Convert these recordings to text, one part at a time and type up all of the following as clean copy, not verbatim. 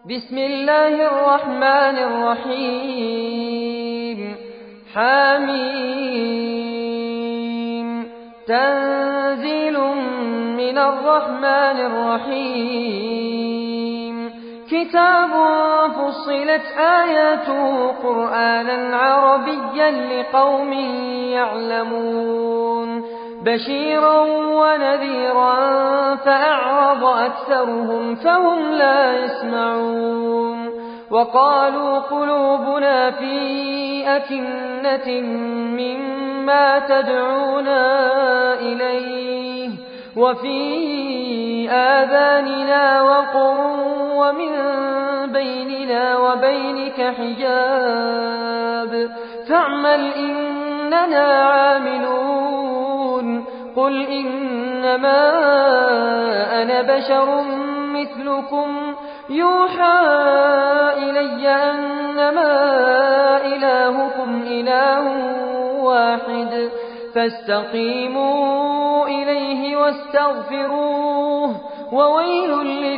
بسم الله الرحمن الرحيم حميم تنزيل من الرحمن الرحيم كتاب فصلت آياته قرآنا عربيا لقوم يعلمون بشيرا ونذيرا فأعرض أكثرهم فهم لا يسمعون وقالوا قلوبنا في أكنة مما تدعونا إليه وفي آذاننا وقر ومن بيننا وبينك حجاب فاعمل إننا عاملون قل إنما أنا بشر مثلكم يوحى إلي أنما إلهكم إله واحد فاستقيموا إليه واستغفروه وويل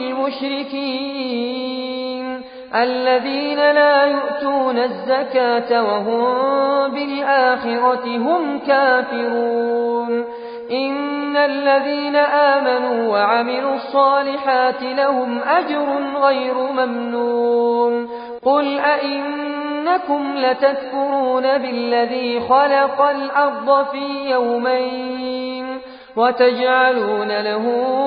للمشركين الذين لا يؤتون الزكاة وهم بالآخرة هم كافرون إن الذين آمنوا وعملوا الصالحات لهم أجر غير ممنون قل أئنكم لتكفرون بالذي خلق الأرض في يومين وتجعلون له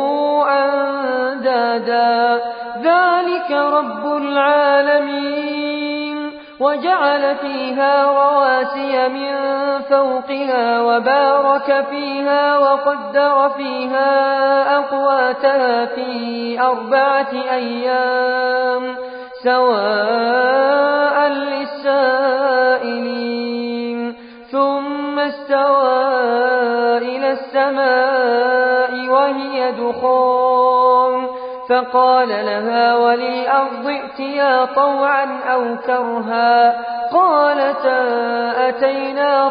أندادا ذلك رب العالمين وجعل فيها رواسي من فوقها وبارك فيها وقدر فيها أقواتها في 4 أيام سواء للسائلين ثم استوى إلى السماء وهي دخان فقال لها وللأرض ائتيا طوعا أو كرها قالتا أتينا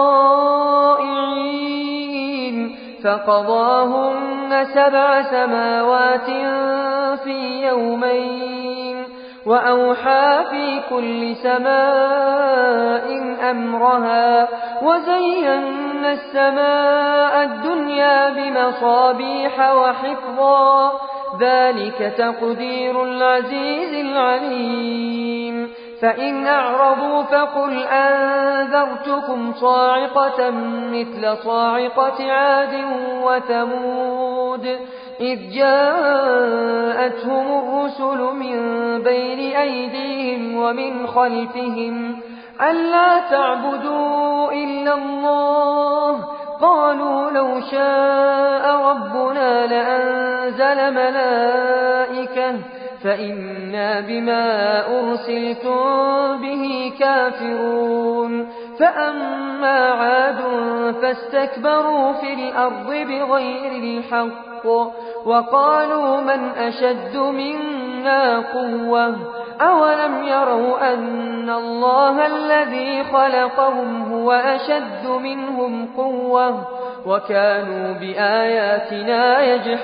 طائعين فقضاهن 7 سماوات في يومين وأوحى في كل سماء أمرها وزينا السماء الدنيا بمصابيح وحفظا ذلك تقدير العزيز العليم فإن أعرضوا فقل أنذرتكم صاعقة مثل صاعقة عاد وثمود إذ جاءتهم الرسل من بين أيديهم ومن خلفهم ألا تعبدوا إلا الله قالوا لو شاء ربنا لأنزل ملائكة فإنا بما أرسلتم به كافرون فأما عاد فاستكبروا في الأرض بغير الحق وقالوا من أشد منا قوة أولم يروا أن الله الذي خلقهم هو أشد منهم قوة وكانوا بآياتنا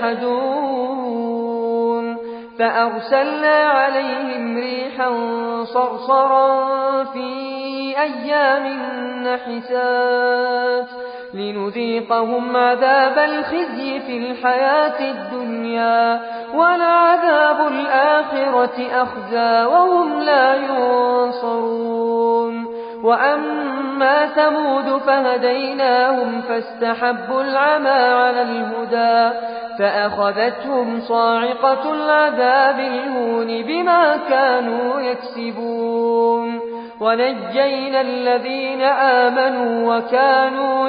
يجحدون فأرسلنا عليهم ريحا صرصرا في أيام نحسات لنذيقهم عذاب الخزي في الحياة الدنيا ولعذاب الآخرة أخزى وهم لا ينصرون وأما ثمود فهديناهم فاستحبوا العمى على الهدى فأخذتهم صاعقة العذاب الهون بما كانوا يكسبون ونجينا الذين آمنوا وكانوا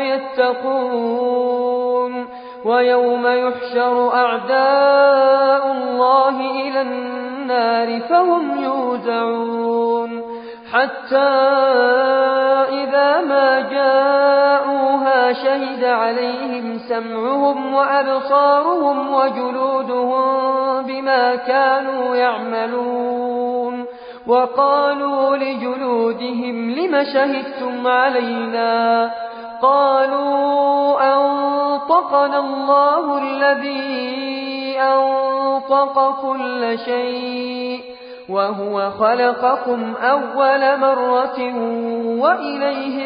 يتقون ويوم يحشر أعداء الله إلى النار فهم يوزعون حتى إذا ما جاءوها شهد عليهم سمعهم وأبصارهم وجلودهم بما كانوا يعملون وقالوا لجلودهم لم شهدتم علينا قالوا أنطقنا الله الذي أنطق كل شيء وهو خلقكم أول مرة وإليه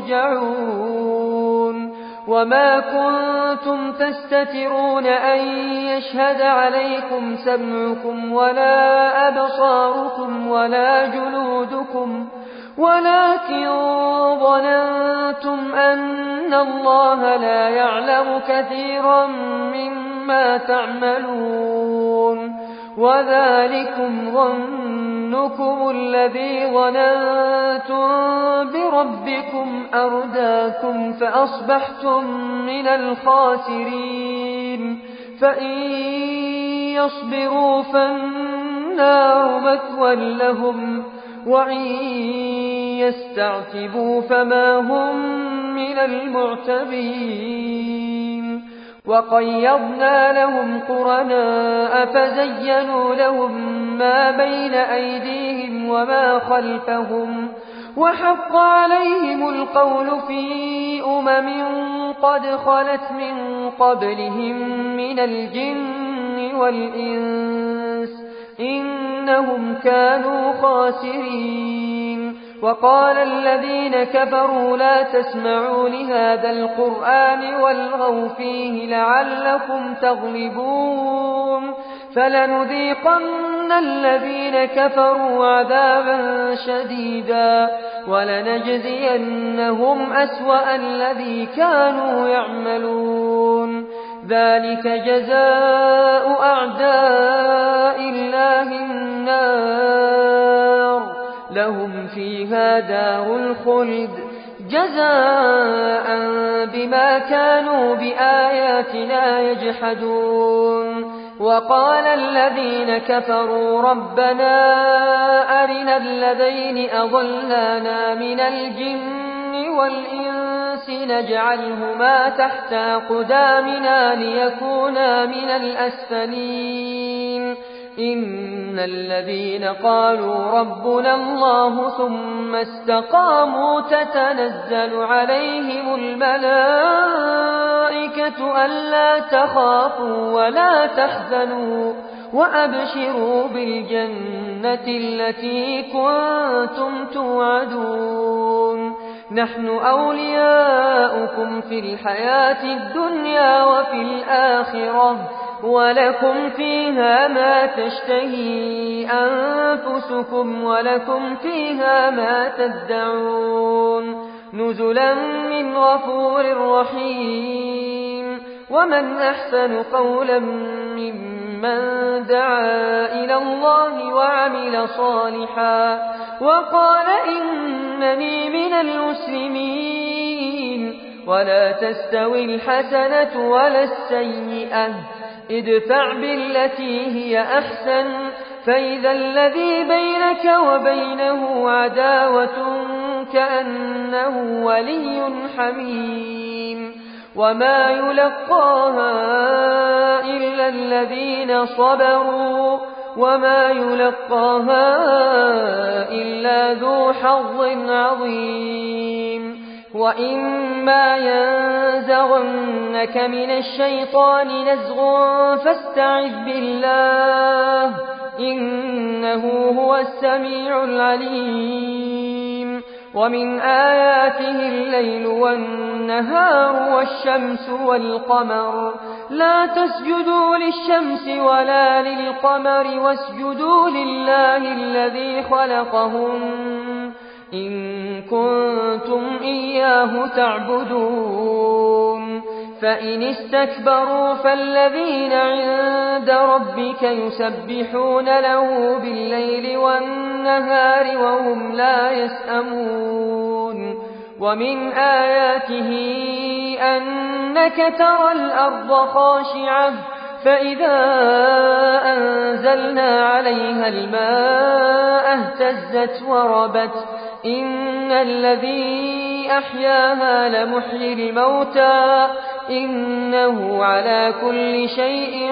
ترجعون وما كنتم تستترون أن يشهد عليكم سمعكم ولا أبصاركم ولا جلودكم ولكن ظننتم أن الله لا يعلم كثيرا مما تعملون وذلكم ظنكم الذي ظننتم بربكم أرداكم فأصبحتم من الخاسرين فإن يصبروا فالنار مثوى لهم وإن يستعتبوا فما هم من المعتبين وقيضنا لهم قرناء فزينوا لهم ما بين أيديهم وما خلفهم وحق عليهم القول في قد خلت من قبلهم من الجن والإنس إنهم كانوا خاسرين وقال الذين كفروا لا تسمعوا لهذا القرآن والغوا فيه لعلكم تغلبون فلنذيقن الذين كفروا عذابا شديدا ولنجزينهم أسوأ الذي كانوا يعملون ذلك جزاء أعداء الله النار لهم فيها دار الخلد جزاء بما كانوا بآياتنا يجحدون وقال الذين كفروا ربنا أرنا الذين أضلانا من الجن والإنس نجعلهما تحت أقدامنا ليكونا من الأسفلين إن الذين قالوا ربنا الله ثم استقاموا تتنزل عليهم الملائكة ألا تخافوا ولا تحزنوا وأبشروا بالجنة التي كنتم توعدون نحن أولياؤكم في الحياة الدنيا وفي الآخرة ولكم فيها ما تشتهي أنفسكم ولكم فيها ما تدعون نزلا من غفور رحيم ومن أحسن قولا ممن دعا إلى الله وعمل صالحا وقال إنني من المسلمين ولا تستوي الحسنة ولا السيئة ادفع بالتي هي أحسن فإذا الذي بينك وبينه عداوة كأنه ولي حميم وما يلقاها إلا الذين صبروا وما يلقاها إلا ذو حظ عظيم وإما ينزغنك من الشيطان نزغ فاستعذ بالله إنه هو السميع العليم ومن آياته الليل والنهار والشمس والقمر لا تسجدوا للشمس ولا للقمر واسجدوا لله الذي خلقهن إن كنتم إياه تعبدون فإن استكبروا فالذين عند ربك يسبحون له بالليل والنهار وهم لا يسأمون ومن آياته أنك ترى الأرض خاشعة فإذا أنزلنا عليها الماء اهتزت وربت إن الذي أحياها لمحيي الموتى إنه على كل شيء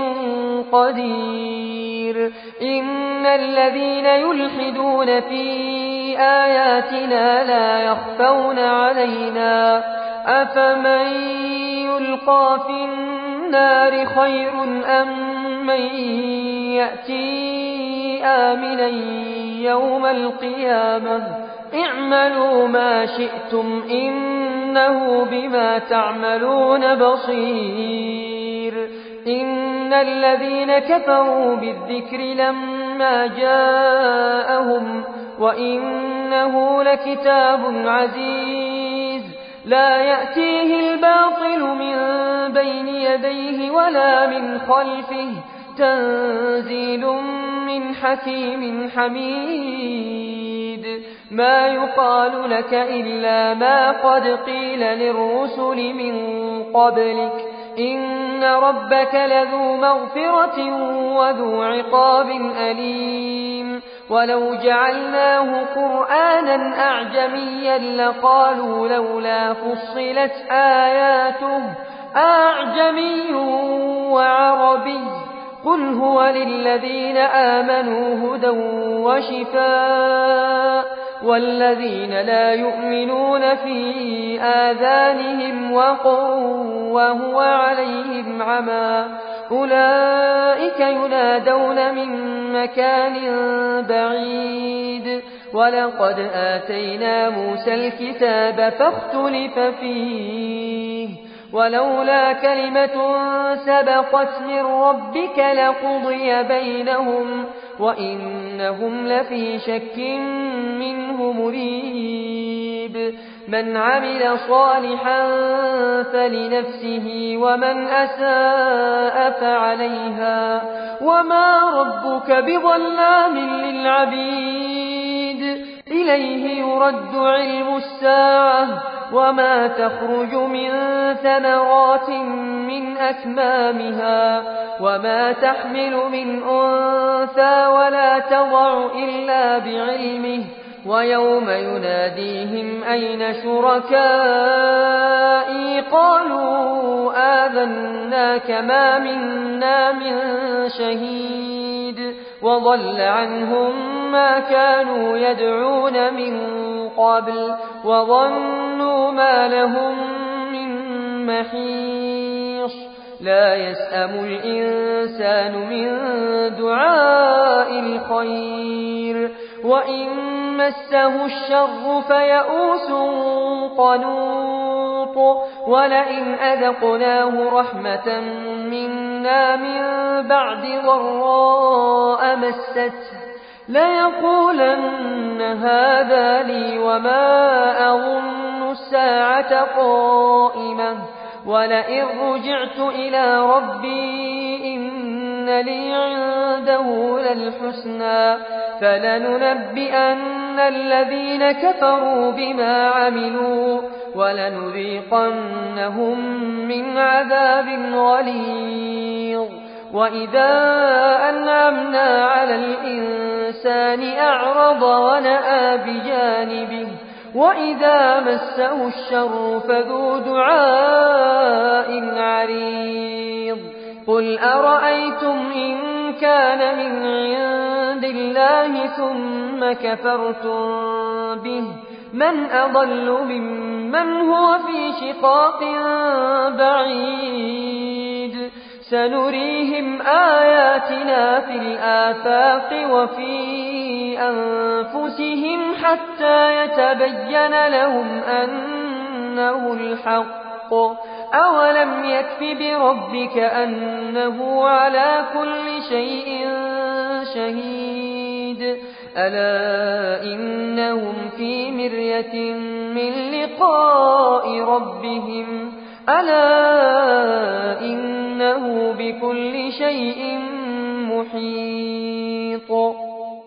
قدير إن الذين يلحدون في آياتنا لا يخفون علينا أفمن يلقى في النار خير أم من يأتي آمنا يوم القيامة اعملوا ما شئتم إنه بما تعملون بصير إن الذين كفروا بالذكر لما جاءهم وإنه لكتاب عزيز لا يأتيه الباطل من بين يديه ولا من خلفه تنزيل من حكيم حميد ما يقال لك إلا ما قد قيل للرسل من قبلك إن ربك لذو مغفرة وذو عقاب أليم ولو جعلناه قرآنا أعجميا لقالوا لولا فصلت آياته أعجمي وعربي قل هو للذين آمنوا هدى وشفاء والذين لا يؤمنون في آذانهم وقر وهو عليهم عمى أولئك ينادون من مكان بعيد ولقد آتينا موسى الكتاب فاختلف فيه ولولا كلمة سبقت من ربك لقضي بينهم وإنهم لفي شك منه مريب من عمل صالحا فلنفسه ومن أساء فعليها وما ربك بظلام للعبيد إليه يرد علم الساعة وما تخرج من ثمرات من أكمامها وما تحمل من أنثى ولا تضع إلا بعلمه ويوم يناديهم أين شركائي قالوا آذناك ما منا من شهيد وضل عنهم ما كانوا يدعون من قبل وظنوا ما لهم من محيص لا يسأم الإنسان من دعاء الخير وإن مسه الشر فيئوس قنوط ولئن أذقناه رحمة منا من بعد ضراء مسته ليقولن هذا لي وما أظن الساعة قائمة ولئن رجعت إلى ربي إن لي عنده للحسنى فلننبئن الذين كفروا بما عملوا ولنذيقنهم من عذاب غليظ وإذا أنعمنا على الإنسان أعرض ونأى بجانبه وإذا مسه الشر فذو دعاء عريض قل أرأيتم إن كان من عند الله ثم كفرتم به من أضل ممن هو في شقاق بعيد سنريهم آياتنا في الآفاق وفي أنفسهم حتى يتبين لهم أنه الحق أولم يكف بربك أنه على كل شيء شهيد ألا إنهم في مرية من لقاء ربهم ألا إنه بكل شيء محيط